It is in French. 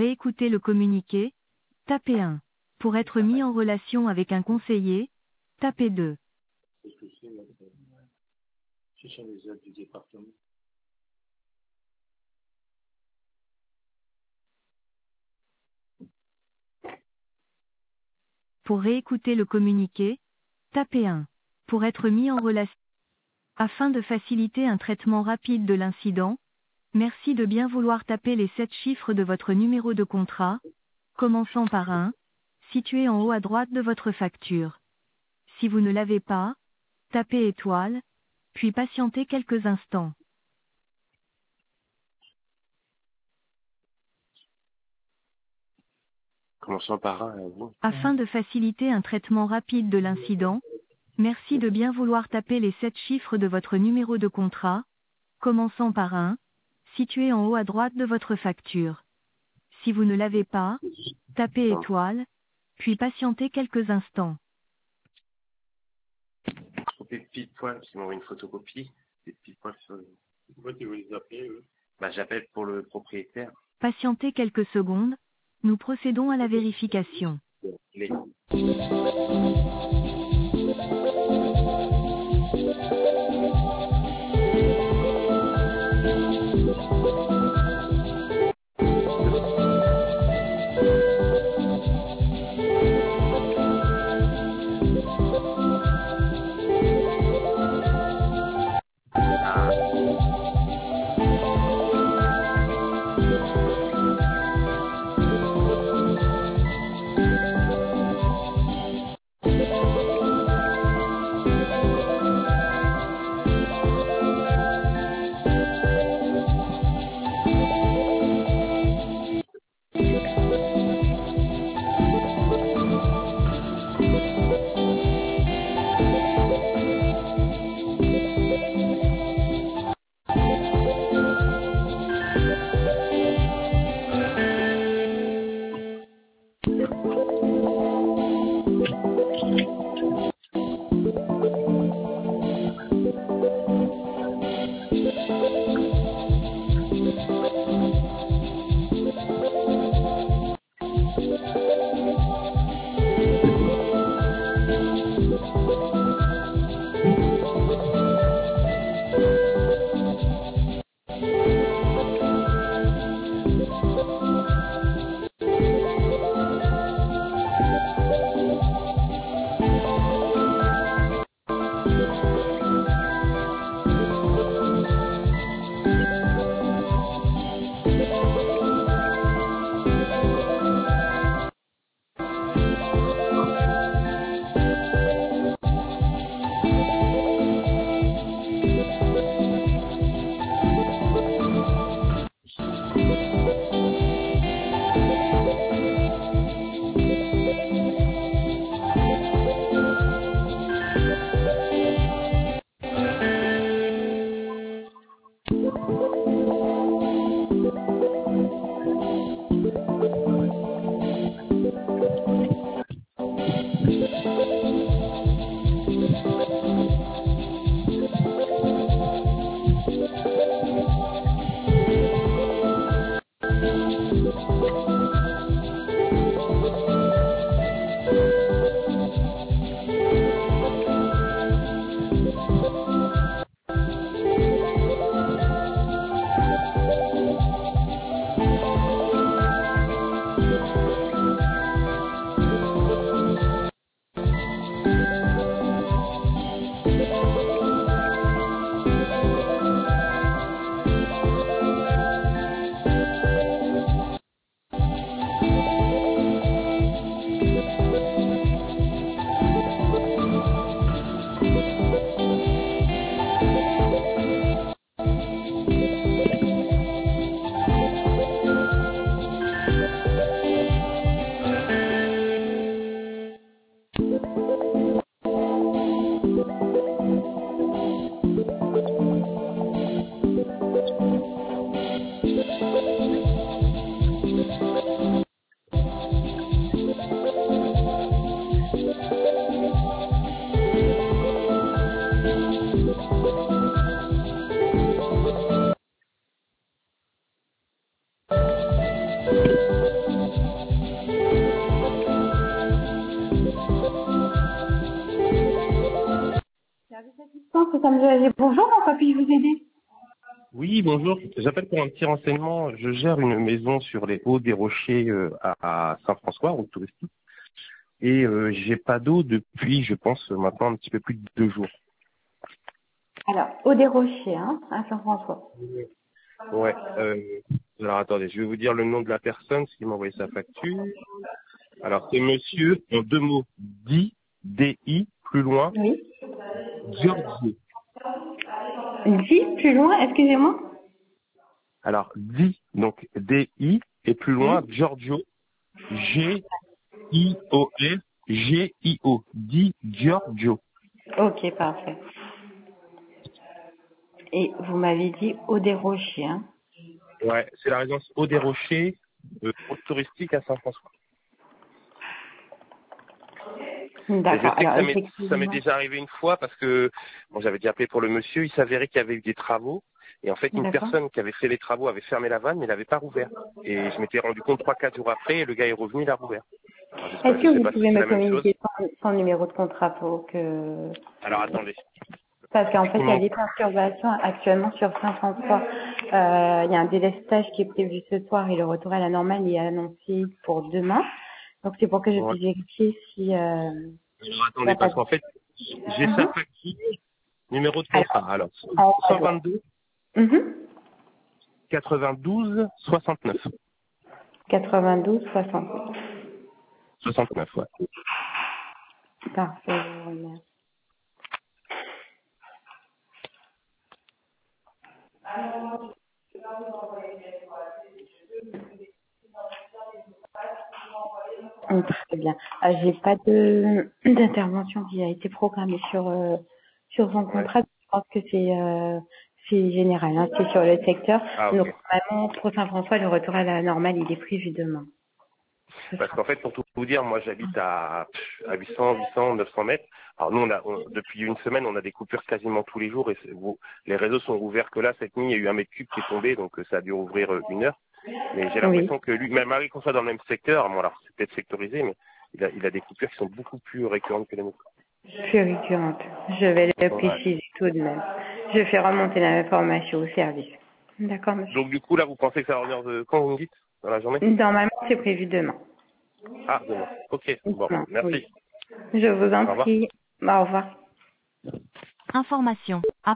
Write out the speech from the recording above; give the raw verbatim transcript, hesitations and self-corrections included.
réécouter le communiqué, tapez un. Pour être mis en relation avec un conseiller, tapez deux. Parce que c'est, euh, ce sont les aides du département. Pour réécouter le communiqué, tapez un. Pour être mis en relation. Afin de faciliter un traitement rapide de l'incident, merci de bien vouloir taper les sept chiffres de votre numéro de contrat, commençant par un, situé en haut à droite de votre facture. Si vous ne l'avez pas, tapez étoile, puis patientez quelques instants. Commençons par un, vous. Afin de faciliter un traitement rapide de l'incident, merci de bien vouloir taper les sept chiffres de votre numéro de contrat, commençant par un, situé en haut à droite de votre facture. Si vous ne l'avez pas, tapez étoile, puis patientez quelques instants. Des petites points, parce qu'ils m'envoient une photocopie. Des petites points sur le... Pourquoi tu veux les appeler, eux? Bah, j'appelle pour le propriétaire. Patientez quelques secondes, nous procédons à la vérification. Les... C'est Sam de A G. Bonjour, en quoi puis-je vous aider? Oui, bonjour. J'appelle pour un petit renseignement. Je gère une maison sur les hauts des Rochers euh, à, à Saint-François, route touristique. Et euh, j'ai pas d'eau depuis, je pense, maintenant un petit peu plus de deux jours. Alors, au des Rochers, hein, à Saint-François. Ouais. Euh, alors attendez, je vais vous dire le nom de la personne, qui m'a envoyé sa facture. Alors c'est monsieur, en deux mots, D, D I, plus loin, Oui. Giorgio. Dis, plus loin, excusez-moi. Alors D, donc D I, et plus loin, Oui. Giorgio, G I O R G I O, Di Giorgio. Ok, parfait. Et vous m'avez dit au des Rochers, hein. Ouais, c'est la résidence Haut des Rochers, euh, route touristique à Saint-François. Et je D'accord. sais que Alors, ça m'est ça m'est effectivement. déjà arrivé une fois parce que bon, j'avais déjà appelé pour le monsieur, il s'avérait qu'il y avait eu des travaux et en fait une D'accord. personne qui avait fait les travaux avait fermé la vanne mais l'avait pas rouvert. Et je m'étais rendu compte trois quatre jours après et le gars est revenu, il a rouvert. Alors, je sais pas, Est-ce je que sais vous pas si pouvez c'est me la même chose. communiquer son, son numéro de contrat pour que... Alors attendez. Parce qu'en fait, il y a Comment des perturbations actuellement sur Saint-François. Euh, il y a un délestage qui est prévu ce soir et le retour à la normale est annoncé pour demain. Donc, c'est pour que je ouais. puisse vérifier si... Euh, Alors il n'y a attendez, pas parce de... qu'en fait, j'ai sa Mhm. facture, numéro de Alors, contrat. Alors en cent alors. vingt-deux Mhm. quatre-vingt-douze soixante-neuf. quatre-vingt-douze soixante. soixante-neuf, ouais. Parfait, je vous remercie. Hum, Très bien. Euh, j'ai pas de d'intervention qui a été programmée sur euh, sur son Ouais. contrat. Je pense que c'est euh, c'est général, hein, c'est sur le secteur. Ah Donc ok. vraiment pour Saint-François, le retour à la normale, il est prévu demain. Ce Parce sera- qu'en fait, pour tout vous dire, moi j'habite à, à huit cents, huit cents, neuf cents mètres. Alors nous, on a, on- depuis une semaine, on a des coupures quasiment tous les jours et c'est- vous- les réseaux sont ouverts que là. Cette nuit, il y a eu un mètre cube qui est tombé, donc euh, ça a dû rouvrir euh, une heure. Mais j'ai Oui, l'impression que lui, même malgré qu'on soit dans le même secteur, bon alors c'est peut-être sectorisé, mais il a, il a des coupures qui sont beaucoup plus récurrentes que les nôtres. plus récurrente. Je vais le Ouais. préciser tout de même. Je fais remonter l'information au service. D'accord, monsieur. Donc du coup, là, vous pensez que ça va revenir de quand vous me dites? Dans la journée? Normalement, c'est prévu demain. Ah, demain. Ok, bon, Demain, merci. oui. Je vous en Au revoir. prie. Au revoir. Information.